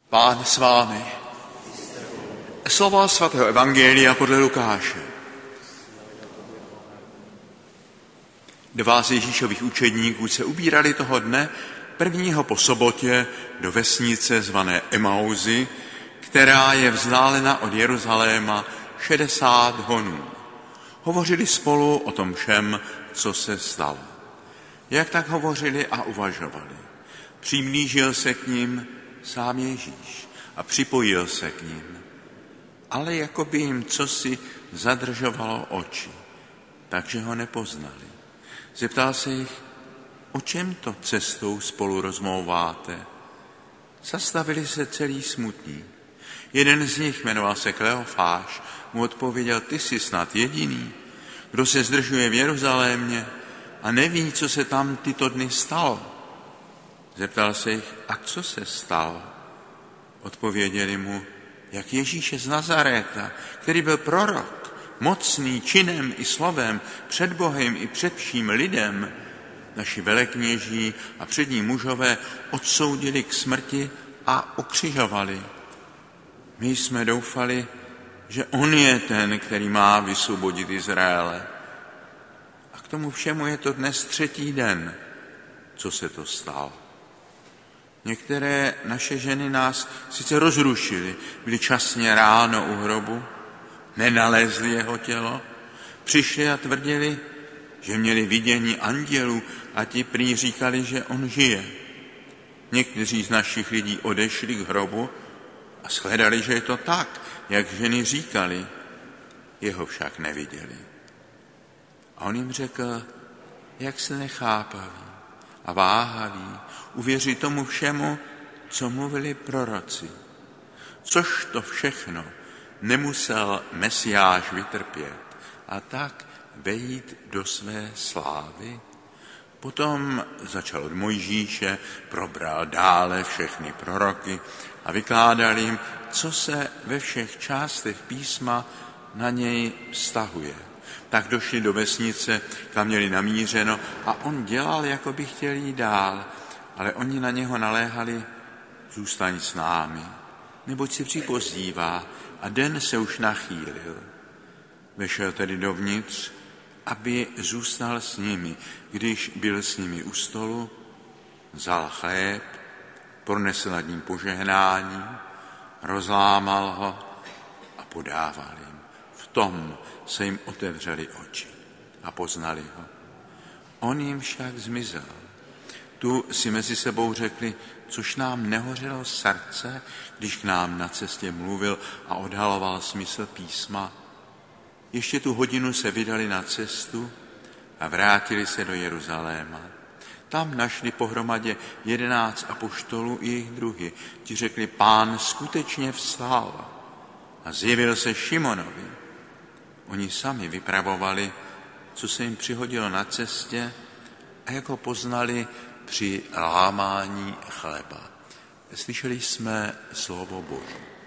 Pán s vámi. Slova svatého evangelia podle Lukáše. 2 z Ježíšových učedníků se ubírali toho dne prvního po sobotě do vesnice zvané Emauzy, která je vzdálena od Jeruzaléma 60 honů. Hovořili spolu o tom všem, co se stalo. Jak tak hovořili a uvažovali? Přiblížil se k ním sám Ježíš a připojil se k ním. Ale jako by jim cosi zadržovalo oči, takže ho nepoznali. Zeptal se jich, o čem to cestou spolu rozmlouváte? Zastavili se celý smutní. Jeden z nich, jmenoval se Kleofáš, mu odpověděl, ty jsi snad jediný, kdo se zdržuje v Jeruzalémě a neví, co se tam tyto dny stalo. Zeptal se jich, a co se stalo? Odpověděli mu, jak Ježíše z Nazaréta, který byl prorok, mocný činem i slovem, před Bohem i před vším lidem, naši velekněží a přední mužové odsoudili k smrti a ukřižovali. My jsme doufali, že on je ten, který má vysvobodit Izraele. A k tomu všemu je to dnes 3. den, co se to stalo. Některé naše ženy nás sice rozrušily, byly časně ráno u hrobu, nenalezli jeho tělo, přišli a tvrdili, že měli vidění andělů a ti prý říkali, že on žije. Někteří z našich lidí odešli k hrobu a shledali, že je to tak, jak ženy říkali, jeho však neviděli. A on jim řekl, jak se nechápaví a váhaví, uvěří tomu všemu, co mluvili proroci. Což to všechno nemusel Mesiáš vytrpět a tak vejít do své slávy. Potom začal od Mojžíše, probral dále všechny proroky a vykládal jim, co se ve všech částech písma na něj vztahuje. Tak došli do vesnice, kam měli namířeno a on dělal, jako by chtěl jít dál, ale oni na něho naléhali, zůstaň s námi, neboť se připozdívá a den se už nachýlil. Vešel tedy dovnitř, aby zůstal s nimi. Když byl s nimi u stolu, vzal chléb, pronesl nad ním požehnání, rozlámal ho a podával jim. V tom se jim otevřely oči a poznali ho. On jim však zmizel. Tu si mezi sebou řekli, což nám nehořelo srdce, když k nám na cestě mluvil a odhaloval smysl písma. Ještě tu hodinu se vydali na cestu a vrátili se do Jeruzaléma. Tam našli pohromadě 11 apoštolů i jejich druhy. Ti řekli, Pán skutečně vstal a zjevil se Šimonovi. Oni sami vypravovali, co se jim přihodilo na cestě a jako poznali při lámání chleba. Slyšeli jsme slovo Boží.